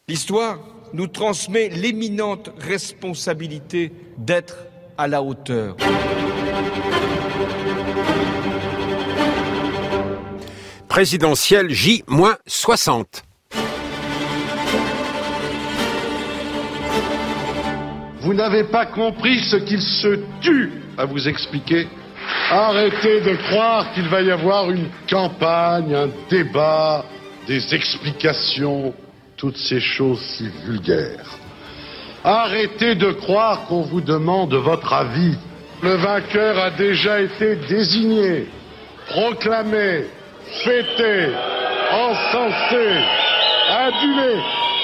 L'histoire nous transmet l'éminente responsabilité d'être à la hauteur. Présidentielle J-60. Vous n'avez pas compris ce qu'il se tue à vous expliquer. Arrêtez de croire qu'il va y avoir une campagne, un débat, des explications, toutes ces choses si vulgaires. Arrêtez de croire qu'on vous demande votre avis. Le vainqueur a déjà été désigné, proclamé, fêté, encensé, adulé.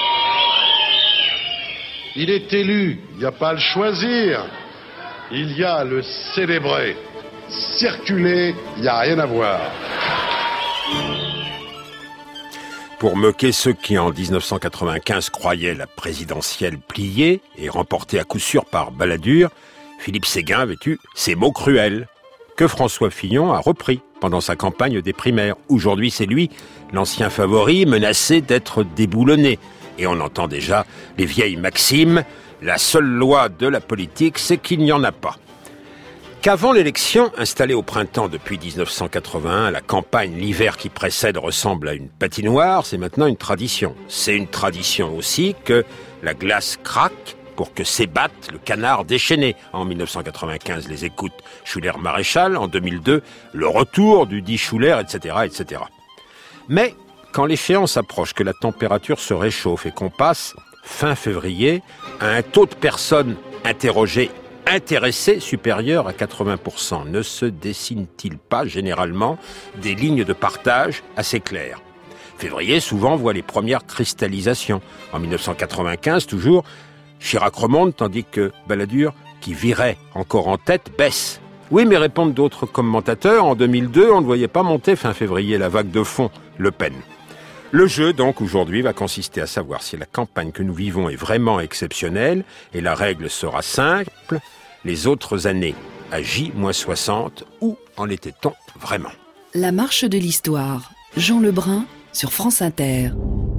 Il est élu, il n'y a pas à le choisir, il y a à le célébrer. Circuler, il n'y a rien à voir. Pour moquer ceux qui, en 1995, croyaient la présidentielle pliée et remportée à coup sûr par Balladur, Philippe Séguin avait eu ces mots cruels que François Fillon a repris pendant sa campagne des primaires. Aujourd'hui, c'est lui, l'ancien favori, menacé d'être déboulonné. Et on entend déjà les vieilles maximes. La seule loi de la politique, c'est qu'il n'y en a pas. Qu'avant l'élection, installée au printemps depuis 1981, la campagne l'hiver qui précède ressemble à une patinoire, c'est maintenant une tradition. C'est une tradition aussi que la glace craque pour que s'ébatte le canard déchaîné. En 1995, les écoutes Schuller-Maréchal. En 2002, le retour du dit Schuller, etc., etc. Mais quand l'échéance approche, que la température se réchauffe et qu'on passe, fin février, à un taux de personnes interrogées intéressés supérieur à 80%. Ne se dessine-t-il pas généralement des lignes de partage assez claires ? Février, souvent, voit les premières cristallisations. En 1995, toujours, Chirac remonte, tandis que Balladur, qui virait encore en tête, baisse. Oui, mais répondent d'autres commentateurs, en 2002, on ne voyait pas monter fin février la vague de fond, Le Pen. Le jeu, donc, aujourd'hui, va consister à savoir si la campagne que nous vivons est vraiment exceptionnelle, et la règle sera simple, les autres années à J-60, où en était-on vraiment ? La marche de l'histoire. Jean Lebrun sur France Inter.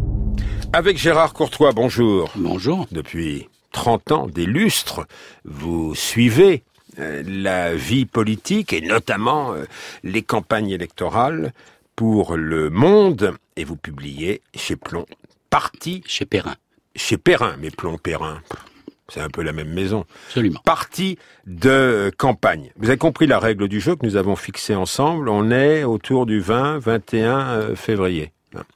Avec Gérard Courtois, bonjour. Bonjour. Depuis 30 ans, des lustres, vous suivez la vie politique et notamment les campagnes électorales pour Le Monde, et vous publiez chez Plomb, Parti... Chez Perrin. Chez Perrin, mais Plomb-Perrin, c'est un peu la même maison. Absolument. Parti de campagne. Vous avez compris la règle du jeu que nous avons fixée ensemble, on est autour du 20-21 février.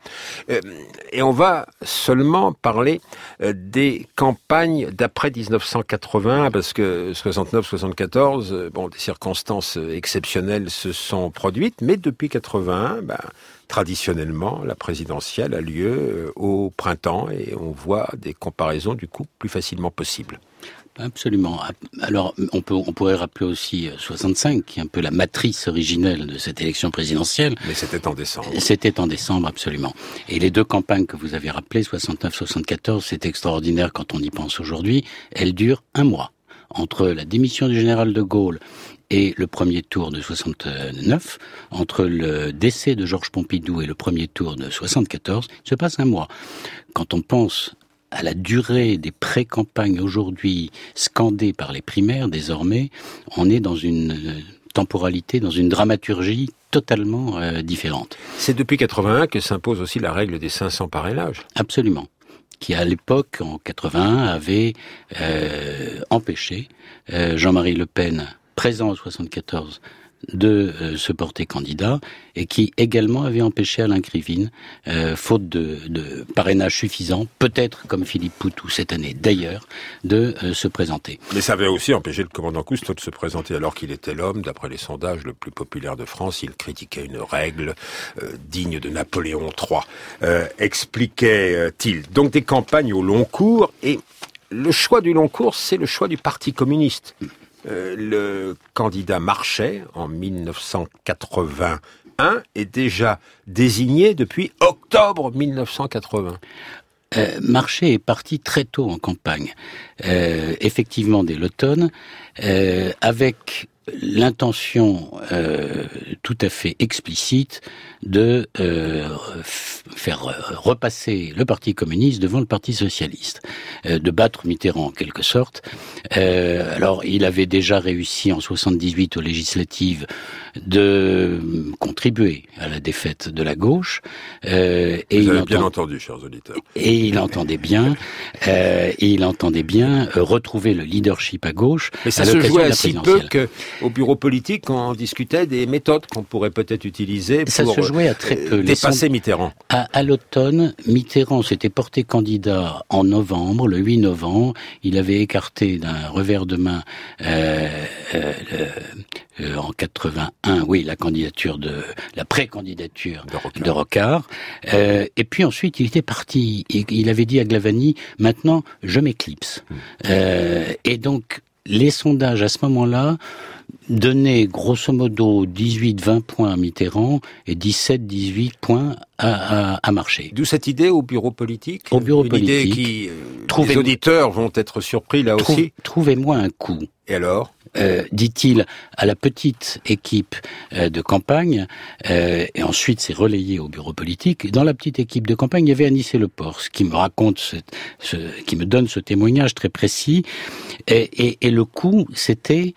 Et on va seulement parler des campagnes d'après 1980, parce que 69-74, des circonstances exceptionnelles se sont produites, mais depuis 81, traditionnellement, la présidentielle a lieu au printemps et on voit des comparaisons du coup plus facilement possibles. Absolument. Alors, on pourrait rappeler aussi 65, qui est un peu la matrice originelle de cette élection présidentielle. Mais c'était en décembre. C'était en décembre, absolument. Et les deux campagnes que vous avez rappelées, 69-74, c'est extraordinaire quand on y pense aujourd'hui. Elles durent un mois. Entre la démission du général de Gaulle et le premier tour de 69, entre le décès de Georges Pompidou et le premier tour de 74, il se passe un mois. Quand on pense à la durée des pré-campagnes aujourd'hui scandées par les primaires, désormais, on est dans une temporalité, dans une dramaturgie totalement différente. C'est depuis 81 que s'impose aussi la règle des 500 parrainages. Absolument. Qui à l'époque, en 81, avait empêché Jean-Marie Le Pen, présent en 74, de se porter candidat, et qui également avait empêché Alain Krivine, faute de parrainage suffisant, peut-être comme Philippe Poutou cette année d'ailleurs, de se présenter. Mais ça avait aussi empêché le commandant Cousteau de se présenter alors qu'il était l'homme, d'après les sondages, le plus populaire de France. Il critiquait une règle digne de Napoléon III, expliquait-il. Donc des campagnes au long cours, et le choix du long cours, c'est le choix du Parti communiste. Le candidat Marchais, en 1981, est déjà désigné depuis octobre 1980. Marchais est parti très tôt en campagne, effectivement dès l'automne, avec l'intention tout à fait explicite de faire repasser le Parti communiste devant le Parti socialiste, de battre Mitterrand en quelque sorte. Alors, il avait déjà réussi en 78 aux législatives de contribuer à la défaite de la gauche. Et vous avez bien entendu, chers auditeurs. Et il entendait bien, retrouver le leadership à gauche. Mais ça se jouait si peu qu'au bureau politique, on discutait des méthodes qu'on pourrait peut-être utiliser pour ça se jouait à très peu. Dépasser Mitterrand. À l'automne, Mitterrand s'était porté candidat en novembre, le 8 novembre. Il avait écarté d'un revers de main en 81, la candidature la pré-candidature de Rocard. Et puis ensuite, il était parti. Il avait dit à Glavany, maintenant, je m'éclipse. Et donc, les sondages à ce moment-là donnaient grosso modo 18-20 points à Mitterrand et 17-18 points à Marchais. D'où cette idée au bureau politique. Au bureau politique. Idée qui, les auditeurs vont être surpris là aussi. Trouvez-moi un coup. Et alors dit-il à la petite équipe de campagne, et ensuite c'est relayé au bureau politique. Dans la petite équipe de campagne, il y avait Anicet Le Pors, qui me raconte, qui me donne ce témoignage très précis. Et le coup, c'était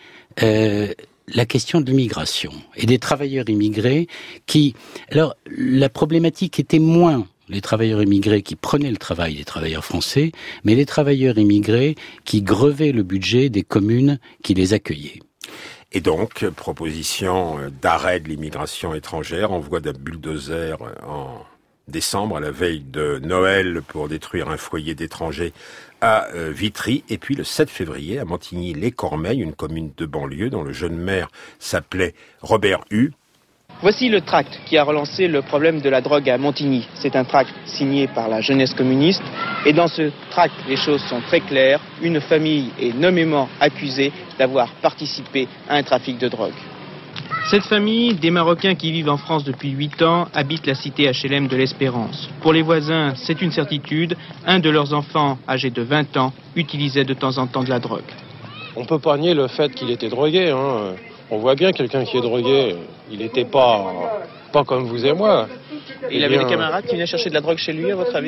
la question de l'immigration et des travailleurs immigrés qui... Alors, la problématique était moins les travailleurs immigrés qui prenaient le travail des travailleurs français, mais les travailleurs immigrés qui grevaient le budget des communes qui les accueillaient. Et donc, proposition d'arrêt de l'immigration étrangère, envoi d'un bulldozer en décembre, à la veille de Noël, pour détruire un foyer d'étrangers à Vitry. Et puis le 7 février, à Montigny-les-Cormeilles, une commune de banlieue dont le jeune maire s'appelait Robert Hue. Voici le tract qui a relancé le problème de la drogue à Montigny. C'est un tract signé par la jeunesse communiste. Et dans ce tract, les choses sont très claires. Une famille est nommément accusée d'avoir participé à un trafic de drogue. Cette famille, des Marocains qui vivent en France depuis 8 ans, habite la cité HLM de l'Espérance. Pour les voisins, c'est une certitude. Un de leurs enfants, âgé de 20 ans, utilisait de temps en temps de la drogue. On peut pas nier le fait qu'il était drogué, On voit bien quelqu'un qui est drogué, il n'était pas comme vous et moi. Il avait des camarades qui venaient chercher de la drogue chez lui, à votre avis ?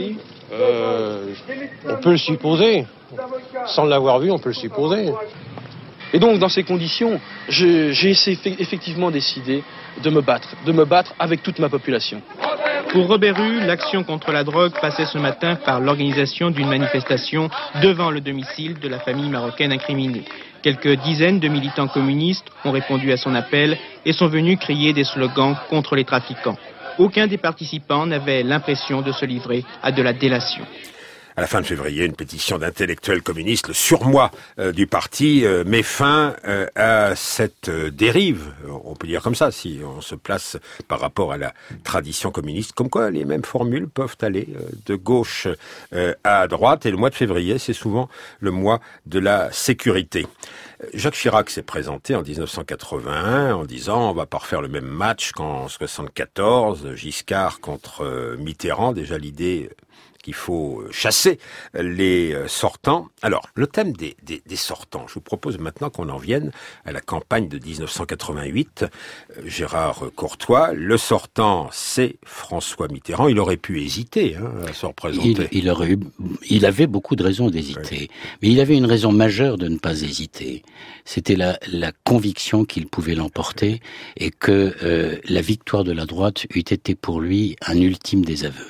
On peut le supposer. Sans l'avoir vu, on peut le supposer. Et donc, dans ces conditions, j'ai effectivement décidé de me battre avec toute ma population. Pour Robert Hue, l'action contre la drogue passait ce matin par l'organisation d'une manifestation devant le domicile de la famille marocaine incriminée. Quelques dizaines de militants communistes ont répondu à son appel et sont venus crier des slogans contre les trafiquants. Aucun des participants n'avait l'impression de se livrer à de la délation. À la fin de février, une pétition d'intellectuels communistes, le surmoi du parti, met fin à cette dérive, on peut dire comme ça, si on se place par rapport à la tradition communiste, comme quoi les mêmes formules peuvent aller de gauche à droite, et le mois de février, c'est souvent le mois de la sécurité. Jacques Chirac s'est présenté en 1981 en disant on va pas refaire le même match qu'en 74, Giscard contre Mitterrand, déjà l'idée qu'il faut chasser les sortants. Alors, le thème des sortants, je vous propose maintenant qu'on en vienne à la campagne de 1988. Gérard Courtois, le sortant, c'est François Mitterrand. Il aurait pu hésiter à se représenter. Il avait beaucoup de raisons d'hésiter. Oui. Mais il avait une raison majeure de ne pas hésiter. C'était la conviction qu'il pouvait l'emporter et que la victoire de la droite eût été pour lui un ultime désaveu.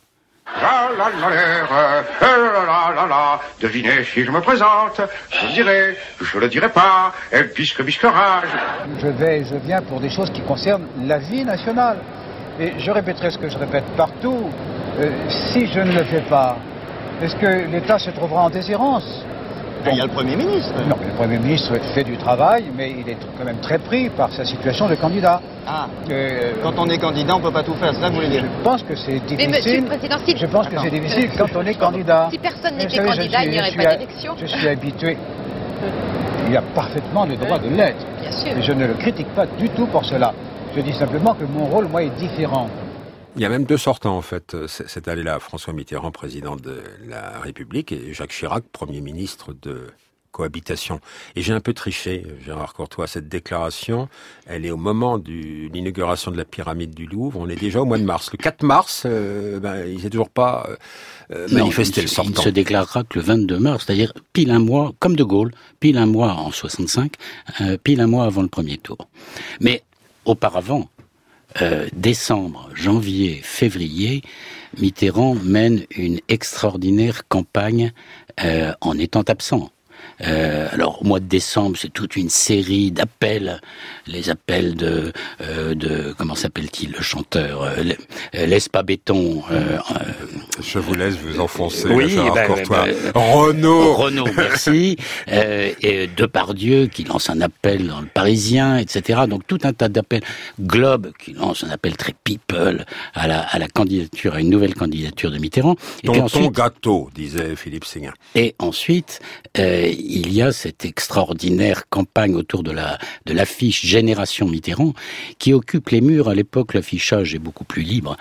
Devinez si je me présente, je le dirai pas, bisque rage. Je viens pour des choses qui concernent la vie nationale. Et je répéterai ce que je répète partout. Si je ne le fais pas, est-ce que l'État se trouvera en déshérence ? Il y a le Premier ministre. Non, le Premier ministre fait du travail, mais il est quand même très pris par sa situation de candidat. Quand on est candidat, on ne peut pas tout faire, c'est ça que vous voulez dire ? Je pense que c'est difficile. Mais Monsieur le Président, je pense que c'est difficile quand on est candidat. Si personne n'était candidat, il n'y aurait pas d'élection. Je suis habitué. Il a parfaitement le droit de l'être. Bien sûr. Et je ne le critique pas du tout pour cela. Je dis simplement que mon rôle, moi, est différent. Il y a même deux sortants, en fait, cette année-là. François Mitterrand, président de la République, et Jacques Chirac, Premier ministre de cohabitation. Et j'ai un peu triché, Gérard Courtois, cette déclaration, elle est au moment de l'inauguration de la pyramide du Louvre, on est déjà au mois de mars. Le 4 mars, il s'est toujours pas manifesté le sortant. Il ne se déclarera que le 22 mars, c'est-à-dire pile un mois, comme De Gaulle, pile un mois en 65, pile un mois avant le premier tour. Mais auparavant, décembre, janvier, février, Mitterrand mène une extraordinaire campagne en étant absent. Alors au mois de décembre, c'est toute une série d'appels, les appels de comment s'appelle-t-il, le chanteur, laisse pas béton. Je vous laisse vous enfoncer. Oui, Renaud, merci. Et Depardieu qui lance un appel dans le Parisien, etc. Donc tout un tas d'appels. Globe qui lance un appel très people à la candidature, à une nouvelle candidature de Mitterrand. Et Tonton puis ensuite, gâteau, disait Philippe Séguin. Et ensuite, il y a cette extraordinaire campagne autour de l'affiche Génération Mitterrand qui occupe les murs. À l'époque, l'affichage est beaucoup plus libre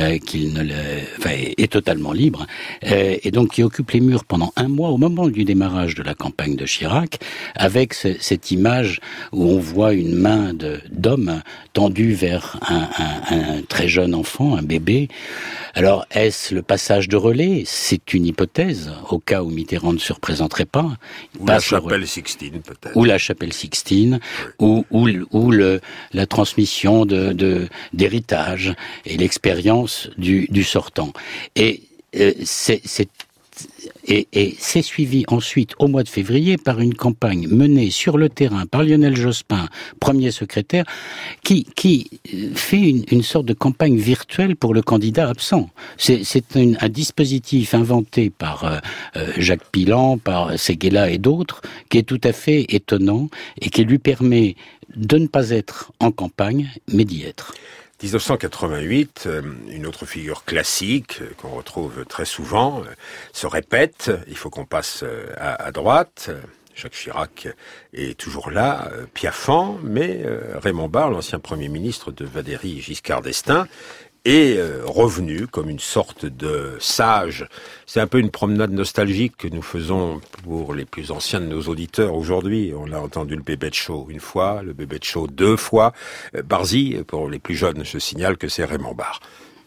est totalement libre, et donc qui occupe les murs pendant un mois au moment du démarrage de la campagne de Chirac, avec cette image où on voit une main d'homme tendue vers un très jeune enfant, un bébé. Alors, est-ce le passage de relais? C'est une hypothèse, au cas où Mitterrand ne se représenterait pas. Ou la chapelle Sixtine, peut-être. Ou la chapelle Sixtine, ou la transmission d'héritage et l'expérience du sortant. Et c'est suivi ensuite, au mois de février, par une campagne menée sur le terrain par Lionel Jospin, premier secrétaire, qui fait une sorte de campagne virtuelle pour le candidat absent. C'est un dispositif inventé par Jacques Pilan, par Séguéla et d'autres, qui est tout à fait étonnant et qui lui permet de ne pas être en campagne, mais d'y être. 1988, une autre figure classique qu'on retrouve très souvent se répète. Il faut qu'on passe à droite. Jacques Chirac est toujours là, piaffant, mais Raymond Barre, l'ancien Premier ministre de Valéry Giscard d'Estaing, est revenu comme une sorte de sage. C'est un peu une promenade nostalgique que nous faisons pour les plus anciens de nos auditeurs aujourd'hui. On a entendu le Bébête Show une fois, le Bébête Show 2 fois. Barzy, pour les plus jeunes, je signale que c'est Raymond Barre.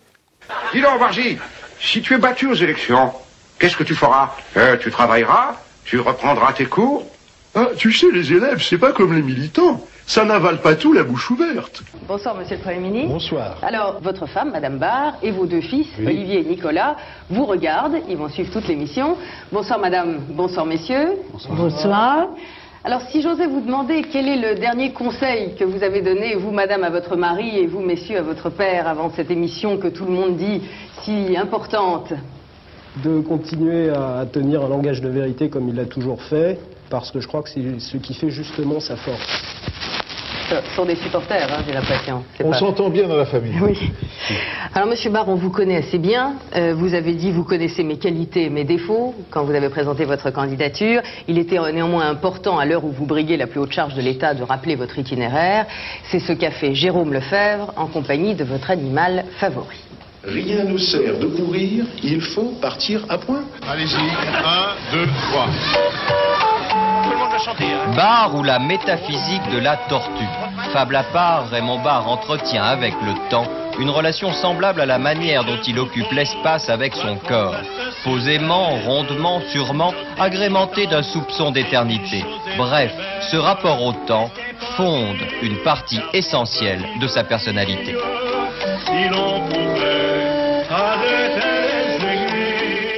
Dis donc, Barzy, si tu es battu aux élections, qu'est-ce que tu feras? Tu travailleras? Tu reprendras tes cours? Ah, tu sais, les élèves, c'est pas comme les militants. Ça n'avale pas tout la bouche ouverte. Bonsoir, monsieur le Premier ministre. Bonsoir. Alors, votre femme, madame Barre, et vos deux fils, oui, Olivier et Nicolas, vous regardent. Ils vont suivre toute l'émission. Bonsoir, madame. Bonsoir, messieurs. Bonsoir. Bonsoir. Alors, si j'osais vous demander quel est le dernier conseil que vous avez donné, vous, madame, à votre mari, et vous, messieurs, à votre père, avant cette émission que tout le monde dit si importante. De continuer à tenir un langage de vérité comme il l'a toujours fait, parce que je crois que c'est ce qui fait justement sa force. Ce sont des supporters, j'ai l'impression. On s'entend bien dans la famille. Oui. Alors, monsieur Barre, on vous connaît assez bien. Vous avez dit, vous connaissez mes qualités et mes défauts quand vous avez présenté votre candidature. Il était néanmoins important, à l'heure où vous briguez la plus haute charge de l'État, de rappeler votre itinéraire. C'est ce qu'a fait Jérôme Lefebvre en compagnie de votre animal favori. Rien ne sert de courir, il faut partir à point. Allez-y, 1, 2, 3. Barre ou la métaphysique de la tortue. Fable à part, Raymond Barre entretient avec le temps une relation semblable à la manière dont il occupe l'espace avec son corps. Posément, rondement, sûrement, agrémenté d'un soupçon d'éternité. Bref, ce rapport au temps fonde une partie essentielle de sa personnalité. Si l'on pouvait arrêter les aiguilles.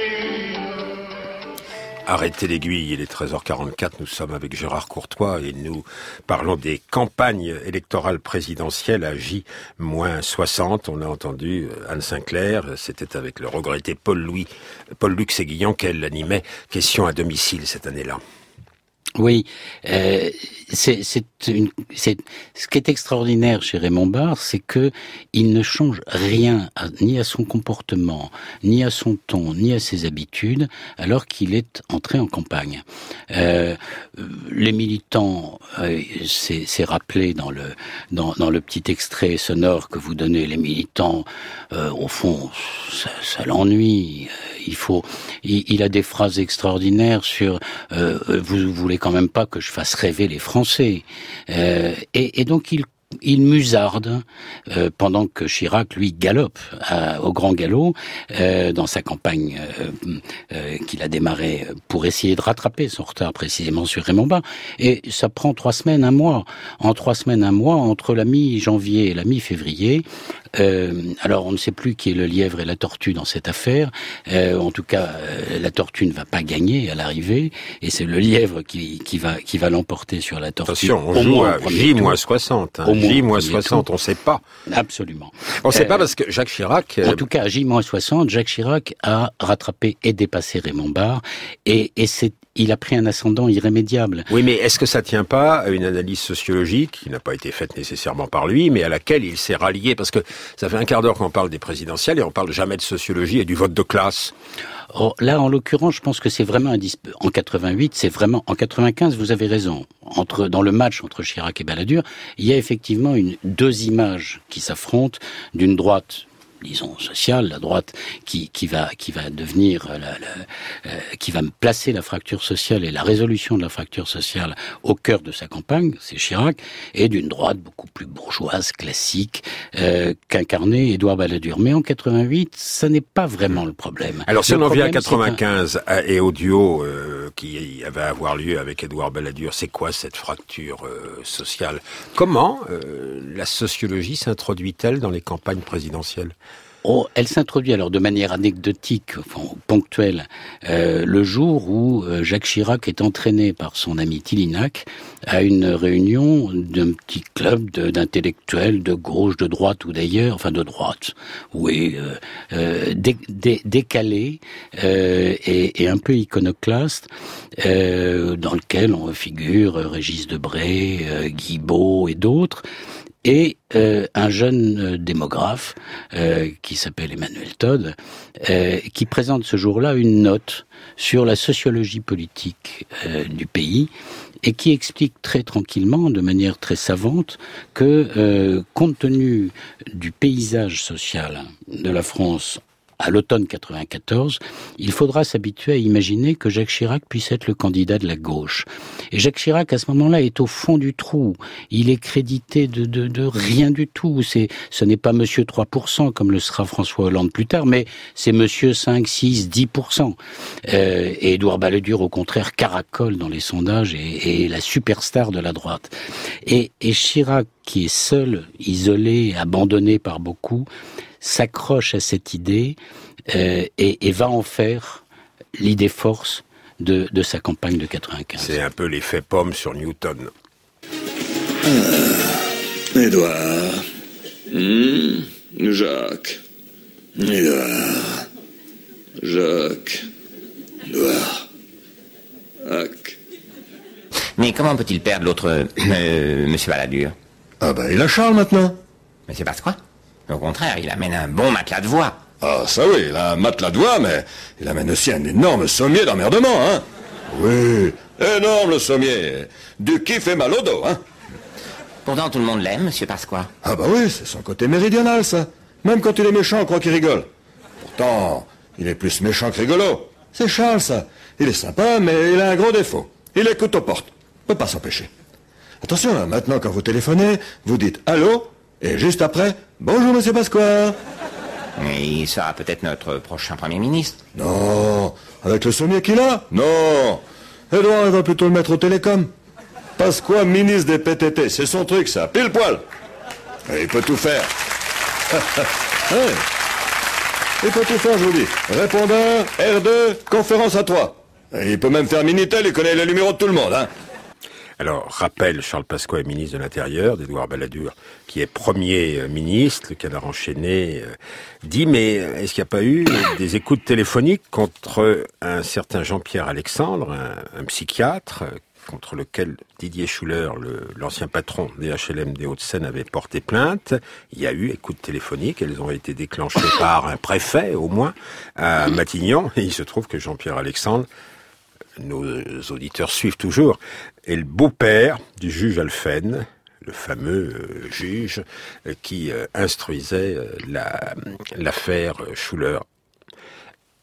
Arrêtez l'aiguille, il est 13h44, nous sommes avec Gérard Courtois et nous parlons des campagnes électorales présidentielles à J-60. On a entendu Anne Sinclair, c'était avec le regretté Paul-Luc Séguillon qu'elle animait Question à domicile cette année-là. Oui, ce qui est extraordinaire chez Raymond Barre, c'est que il ne change rien ni à son comportement, ni à son ton, ni à ses habitudes, alors qu'il est entré en campagne. Les militants, c'est rappelé dans le petit extrait sonore que vous donnez. Les militants, au fond, ça l'ennuie. Il a des phrases extraordinaires sur vous les quand même pas que je fasse rêver les Français. Et donc il musarde pendant que Chirac, lui, galope au grand galop dans sa campagne qu'il a démarré pour essayer de rattraper son retard précisément sur Raymond Barre. Et ça prend 3 semaines, 1 mois. En 3 semaines, 1 mois, entre la mi-janvier et la mi-février. Alors on ne sait plus qui est le lièvre et la tortue dans cette affaire. En tout cas, la tortue ne va pas gagner à l'arrivée, et c'est le lièvre qui va l'emporter sur la tortue. Attention, on joue à J-60. J-60, on ne sait pas. Absolument. On ne sait pas parce que Jacques Chirac... En tout cas, à J-60, Jacques Chirac a rattrapé et dépassé Raymond Barre, et il a pris un ascendant irrémédiable. Oui, mais est-ce que ça tient pas à une analyse sociologique, qui n'a pas été faite nécessairement par lui, mais à laquelle il s'est rallié? Parce que ça fait un quart d'heure qu'on parle des présidentielles et on parle jamais de sociologie et du vote de classe. Oh, là, en l'occurrence, je pense que c'est vraiment en 88, c'est vraiment... En 95, vous avez raison. Dans le match entre Chirac et Balladur, il y a effectivement 2 images qui s'affrontent, d'une droite, disons, sociale, la droite qui va devenir qui va placer la fracture sociale et la résolution de la fracture sociale au cœur de sa campagne, c'est Chirac, et d'une droite beaucoup plus bourgeoise, classique, qu'incarnait Édouard Balladur. Mais en 88, ça n'est pas vraiment le problème. Alors si on en vient à 95 et au duo qui va avoir lieu avec Édouard Balladur, c'est quoi cette fracture sociale? Comment la sociologie s'introduit-elle dans les campagnes présidentielles? Elle s'introduit alors de manière anecdotique, ponctuelle, le jour où Jacques Chirac est entraîné par son ami Tillinac à une réunion d'un petit club d'intellectuels de gauche, de droite ou d'ailleurs, enfin de droite, oui, décalé et un peu iconoclaste, dans lequel on figure Régis Debray, Guibault et d'autres. Et un jeune démographe qui s'appelle Emmanuel Todd, qui présente ce jour-là une note sur la sociologie politique du pays et qui explique très tranquillement, de manière très savante, que compte tenu du paysage social de la France à l'automne 94, il faudra s'habituer à imaginer que Jacques Chirac puisse être le candidat de la gauche. Et Jacques Chirac, à ce moment-là, est au fond du trou. Il est crédité de rien du tout. Ce n'est pas monsieur 3%, comme le sera François Hollande plus tard, mais c'est monsieur 5, 6, 10%. Et Édouard Balladur, au contraire, caracole dans les sondages et est la superstar de la droite. Et Chirac, qui est seul, isolé, abandonné par beaucoup, s'accroche à cette idée et va en faire l'idée force de sa campagne de 95. C'est un peu l'effet pomme sur Newton. Édouard. Jacques. Édouard. Jacques. Édouard. Jacques. Mais comment peut-il perdre l'autre monsieur Balladur? Ah ben, il a Charles maintenant. Mais c'est parce quoi? Au contraire, il amène un bon matelas de voix. Ah, ça oui, il a un matelas de voix, mais il amène aussi un énorme sommier d'emmerdement, hein. Oui, énorme le sommier. Du qui fait mal au dos, hein. Pourtant, tout le monde l'aime, monsieur Pasqua. Ah bah oui, c'est son côté méridional, ça. Même quand il est méchant, on croit qu'il rigole. Pourtant, il est plus méchant que rigolo. C'est Charles, ça. Il est sympa, mais il a un gros défaut. Il écoute aux portes. Peut pas s'empêcher. Attention, là, maintenant, quand vous téléphonez, vous dites « Allô ?» et juste après « Bonjour, monsieur Pasqua ». Mais il sera peut-être notre prochain Premier ministre. Non, avec le sommier qu'il a? Non. Édouard, il va plutôt le mettre au télécom. Pasqua, ministre des PTT, c'est son truc, ça, pile poil. Et il peut tout faire. Ouais. Il peut tout faire, je vous dis. Répondeur, R2, conférence à 3. Et il peut même faire Minitel, il connaît les numéros de tout le monde, hein. Alors, rappel, Charles Pasqua est ministre de l'Intérieur d'Édouard Balladur, qui est Premier ministre. Le Canard enchaîné dit, mais est-ce qu'il n'y a pas eu des écoutes téléphoniques contre un certain Jean-Pierre Alexandre, un psychiatre, contre lequel Didier Schuller, l'ancien patron des HLM des Hauts-de-Seine, avait porté plainte? Il y a eu écoutes téléphoniques, elles ont été déclenchées par un préfet, au moins, à Matignon, et il se trouve que Jean-Pierre Alexandre, nos auditeurs suivent toujours, est le beau-père du juge Alphen, le fameux juge qui instruisait l'affaire Schuller.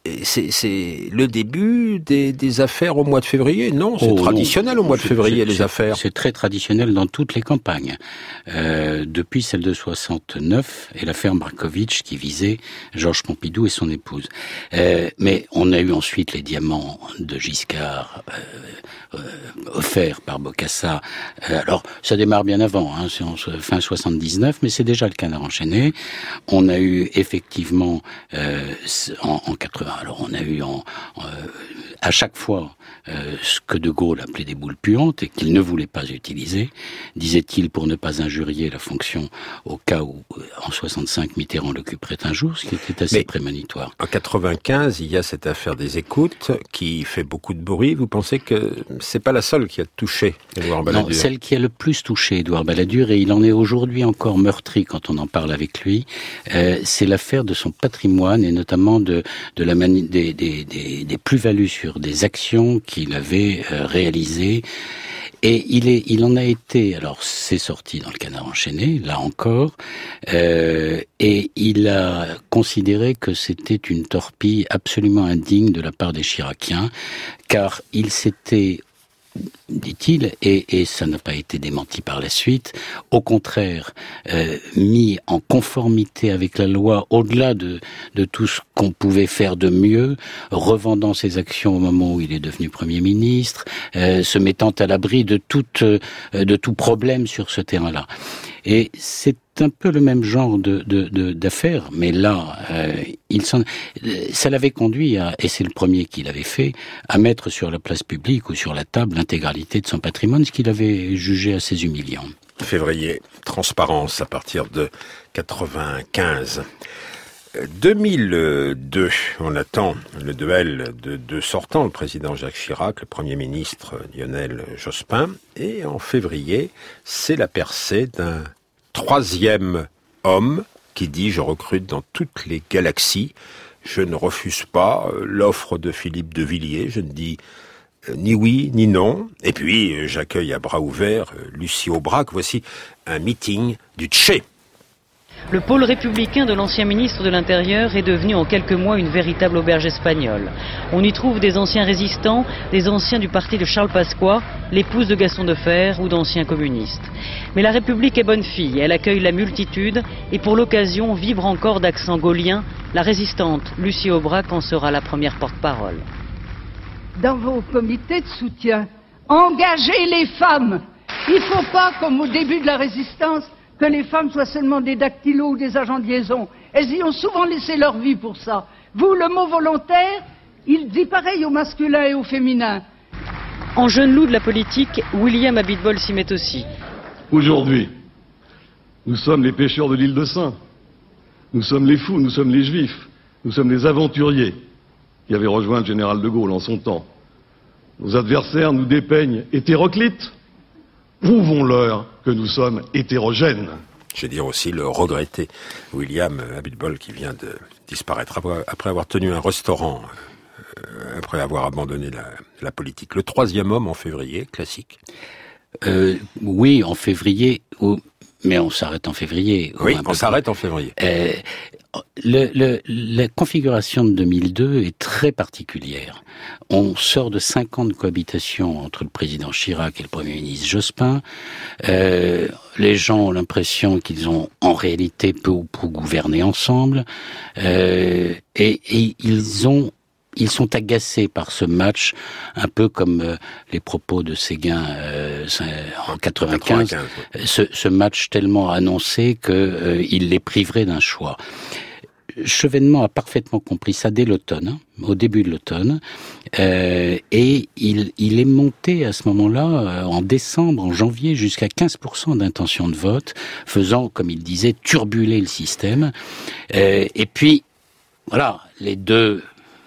c'est le début des affaires au mois de février. Non, c'est traditionnel au mois de février, les affaires. C'est très traditionnel dans toutes les campagnes. Depuis celle de 69 et l'affaire Markovitch qui visait Georges Pompidou et son épouse. Mais on a eu ensuite les diamants de Giscard offerts par Bokassa. Alors, ça démarre bien avant, c'est en fin 79, mais c'est déjà le Canard enchaîné. On a eu effectivement en 80. Alors, on a eu à chaque fois ce que De Gaulle appelait des boules puantes et qu'il ne voulait pas utiliser, disait-il, pour ne pas injurier la fonction au cas où, en 65, Mitterrand l'occuperait un jour, ce qui était assez prémonitoire. En 95, il y a cette affaire des écoutes qui fait beaucoup de bruit. Vous pensez que c'est pas la seule qui a touché Édouard Balladur? Non, celle qui a le plus touché Édouard Balladur, et il en est aujourd'hui encore meurtri quand on en parle avec lui, c'est l'affaire de son patrimoine et notamment des plus-values sur des actions qu'il avait réalisées. Et il en a été, alors c'est sorti dans le Canard enchaîné, là encore, et il a considéré que c'était une torpille absolument indigne de la part des Chiraciens, car il s'était, dit-il, et ça n'a pas été démenti par la suite, au contraire, mis en conformité avec la loi, au-delà de tout ce qu'on pouvait faire de mieux, revendant ses actions au moment où il est devenu Premier ministre, se mettant à l'abri de tout problème sur ce terrain-là. Et c'est un peu le même genre d'affaires, mais là, ça l'avait conduit et c'est le premier qu'il avait fait, à mettre sur la place publique ou sur la table l'intégralité de son patrimoine, ce qu'il avait jugé assez humiliant. Février, transparence à partir de 95. 2002, on attend le duel de deux sortants, le président Jacques Chirac, le Premier ministre Lionel Jospin, et en février, c'est la percée d'un troisième homme qui dit « Je recrute dans toutes les galaxies, je ne refuse pas l'offre de Philippe de Villiers, je ne dis ni oui ni non, et puis j'accueille à bras ouverts Lucie Aubrac. Voici un meeting du Tché. » Le pôle républicain de l'ancien ministre de l'Intérieur est devenu en quelques mois une véritable auberge espagnole. On y trouve des anciens résistants, des anciens du parti de Charles Pasqua, l'épouse de Gaston Defferre ou d'anciens communistes. Mais la République est bonne fille, elle accueille la multitude et pour l'occasion vibre encore d'accent gaulien, la résistante Lucie Aubrac en sera la première porte-parole. Dans vos comités de soutien, engagez les femmes. Il ne faut pas, comme au début de la résistance, que les femmes soient seulement des dactylos ou des agents de liaison. Elles y ont souvent laissé leur vie pour ça. Vous, le mot volontaire, il dit pareil au masculin et au féminin. En jeune loup de la politique, William Abitbol s'y met aussi. Aujourd'hui, nous sommes les pêcheurs de l'île de Sein. Nous sommes les fous, nous sommes les juifs. Nous sommes les aventuriers qui avaient rejoint le général de Gaulle en son temps. Nos adversaires nous dépeignent hétéroclites. Prouvons-leur que nous sommes hétérogènes. Je vais dire aussi le regretté William Abitbol qui vient de disparaître après avoir tenu un restaurant, après avoir abandonné la politique. Le troisième homme en février, classique. Oui, en février, mais on s'arrête en février. Oui, on s'arrête en février. La configuration de 2002 est très particulière. On sort de 5 ans de cohabitation entre le président Chirac et le Premier ministre Jospin. Les gens ont l'impression qu'ils ont en réalité peu ou prou gouverné ensemble. Et ils sont agacés par ce match, un peu comme les propos de Séguin en 95. Ce match tellement annoncé qu'il les priverait d'un choix. Chevènement a parfaitement compris ça dès l'automne, au début de l'automne, et il est monté à ce moment-là, en décembre, en janvier, jusqu'à 15% d'intention de vote, faisant, comme il disait, turbuler le système. Et puis, voilà, les deux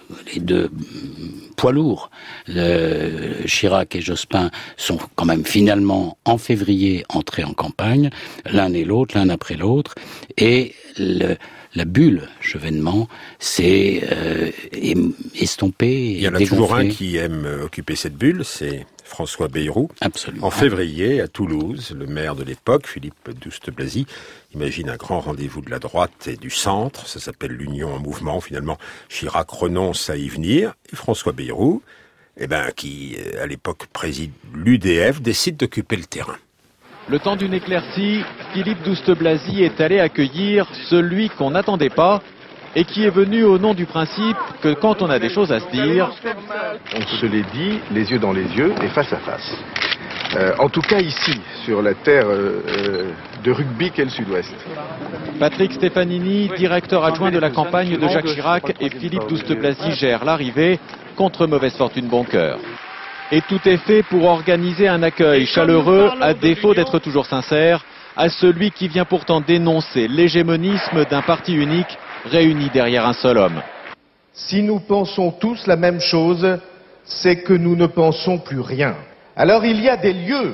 poids lourds, Chirac et Jospin, sont quand même finalement en février entrés en campagne, l'un et l'autre, l'un après l'autre, et la bulle Chevènement s'est estompée. Il y en a toujours un qui aime occuper cette bulle, c'est François Bayrou. Absolument. En février, à Toulouse, le maire de l'époque, Philippe Douste-Blazy, imagine un grand rendez-vous de la droite et du centre. Ça s'appelle l'Union en mouvement. Finalement, Chirac renonce à y venir. Et François Bayrou, qui à l'époque préside l'UDF, décide d'occuper le terrain. Le temps d'une éclaircie, Philippe Douste-Blazy est allé accueillir celui qu'on n'attendait pas et qui est venu au nom du principe que quand on a des choses à se dire, on se les dit les yeux dans les yeux et face à face. En tout cas ici, sur la terre de rugby qu'est le Sud-Ouest. Patrick Stefanini, directeur adjoint de la campagne de Jacques Chirac, et Philippe Douste-Blazy gèrent l'arrivée contre mauvaise fortune bon cœur. Et tout est fait pour organiser un accueil chaleureux, à défaut d'être toujours sincère, à celui qui vient pourtant dénoncer l'hégémonisme d'un parti unique réuni derrière un seul homme. Si nous pensons tous la même chose, c'est que nous ne pensons plus rien. Alors il y a des lieux.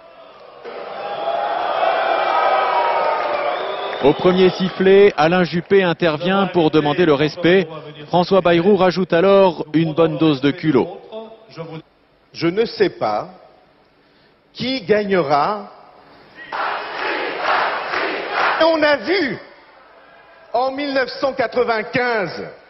Au premier sifflet, Alain Juppé intervient pour demander le respect. François Bayrou rajoute alors une bonne dose de culot. Je ne sais pas qui gagnera. On a vu en 1995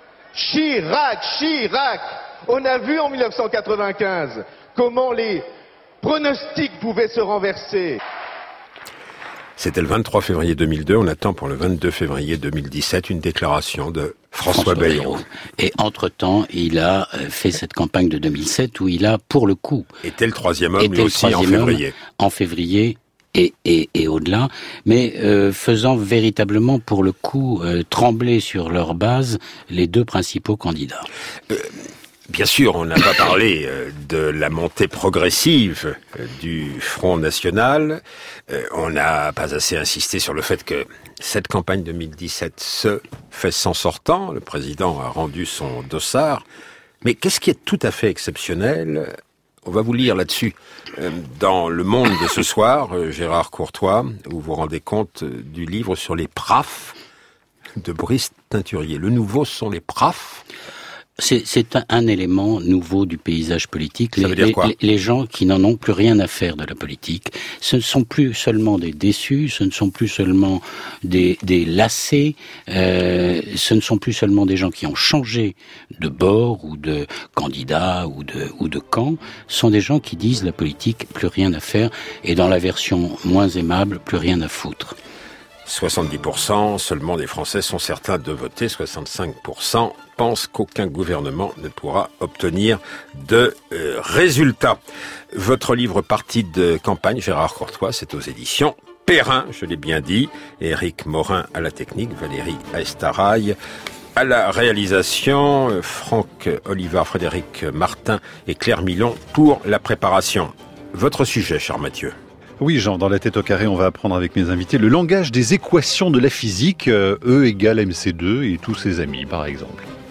Chirac. On a vu en 1995 comment les pronostics pouvaient se renverser. C'était le 23 février 2002. On attend pour le 22 février 2017 une déclaration de François Bayrou. Et entre-temps, il a fait cette campagne de 2007 où il a, pour le coup... Était le troisième homme, lui aussi, en février. En février et au-delà, mais faisant véritablement, pour le coup, trembler sur leur base les deux principaux candidats. Bien sûr, on n'a pas parlé de la montée progressive du Front National. On n'a pas assez insisté sur le fait que cette campagne 2017 se fait sans sortant. Le président a rendu son dossard. Mais qu'est-ce qui est tout à fait exceptionnel ? On va vous lire là-dessus. Dans Le Monde de ce soir, Gérard Courtois, vous vous rendez compte du livre sur les PRAF de Brice Teinturier. Le nouveau sont les PRAF. C'est un élément nouveau du paysage politique. Ça veut dire quoi ? Les gens qui n'en ont plus rien à faire de la politique, ce ne sont plus seulement des déçus, ce ne sont plus seulement des lassés, ce ne sont plus seulement des gens qui ont changé de bord ou de candidat ou de camp, ce sont des gens qui disent la politique, plus rien à faire, et dans la version moins aimable, plus rien à foutre. 70% seulement des Français sont certains de voter, 65% pensent qu'aucun gouvernement ne pourra obtenir de résultats. Votre livre Parti de campagne, Gérard Courtois, c'est aux éditions Perrin, je l'ai bien dit. Éric Morin à la technique, Valérie Aestaraï à la réalisation, Franck Olivard, Frédéric Martin et Claire Milon pour la préparation. Votre sujet, cher Mathieu. Oui, Jean, dans la tête au carré, on va apprendre avec mes invités le langage des équations de la physique, E égale MC2 et tous ses amis, par exemple.